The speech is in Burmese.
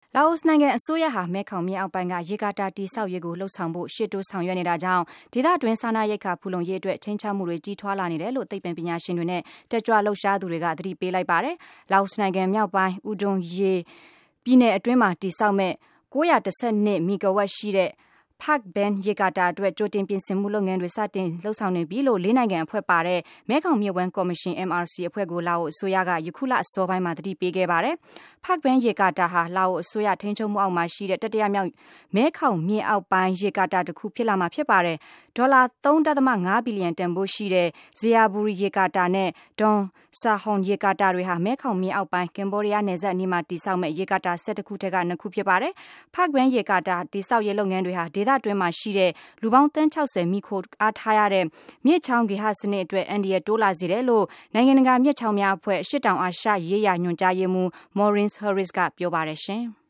လာအိုနိုင်ငံအစိုးရဟာမဲခေါင်မြစ်အောက်ပိုင်းကရေကာတာတည်ဆောက်ရေးကိုလှုပ်ဆောင်ဖို့ရှေ့တိုးဆောင်ရွက်နေတာကြောင့်ဒေသတွင်းစားနပ်ရိက္ခာဖူလုံရေးအတွက်ချိန်ချမှုတွေကြီးထွားလာနေတယ်လို့သိပ္ပံပညာရှင်တွေနဲ့တက်ကြွလှုပ်ရှားသူတွေကသတိပေးလိုက်ပါတယ်။လာအိုနိုင်ငံမြောက်ပိုင်းဥဒုံရေပြည်နယ်အတွင်းမှာတည်ဆောက်မဲ့912မီဂါဝတ်ရှိတဲ့Park Ben ရေကာတာအတွက်ကြိုတင်ပြင်ဆင်မှုလုပ်ငန်းတွေစတင်လှုပ်ဆောင်နေပြီလို့၄နိုင်ငံအဖွဲ့ပါတဲ့မဲခေါင်မြစ်ဝှမ်းကော်မရှင် MRC အဖွဲ့ကိုလာအိုအစိုးရကယခုလအစောပိုင်းမှာသတိပေးခဲ့ပါတယ်။ Park Ben ရေကာတာဟာလာအိုအစိုးရထိန်းချုပ်မှုအောက်မှာရှိတဲ့တတိယမြောက်မဲခေါင်မြစ်အောက်ပိုင်းရေကာတာတစ်ခုဖြစ်လာမှာဖြစ်ပါတယ်။ဒေါ်လာ3.5ဘီလီယံတန်ဖိုးရှိတဲ့ဇေယျာဘူရီရေကာတာနဲ့ဒွန်ဆာဟွန်ရေကာတာတွေဟာမဲခေါင်မြစ်အောက်ပိုင်းကင်ဘောဒီးယားနယ်စပ်အနီးမှာတည်ဆောက်မဲ့ရေကာတာ12ခုထက်က2ခုဖြစ်ပါတယ်။ Park Ben ရေကာတာတည်ဆောက်ရေးလုပ်ငန်းတွေဟာဒေသတွင်းမှာရှိတဲ့လူပေါင်း60မိခိုအားထားရတဲ့မြစ်ချောင်းဂေဟစနစ်အတွက်အန္တရာယ်တိုးလာစေတယ်လို့နိုင်ငံတကာမြစ်ချောင်းများအဖွဲ့အရှေ့တောင်အာရှရေးရာညွှန်ကြားရေးမှူး Maurice Harris ကပြောပါတယ်ရှင်။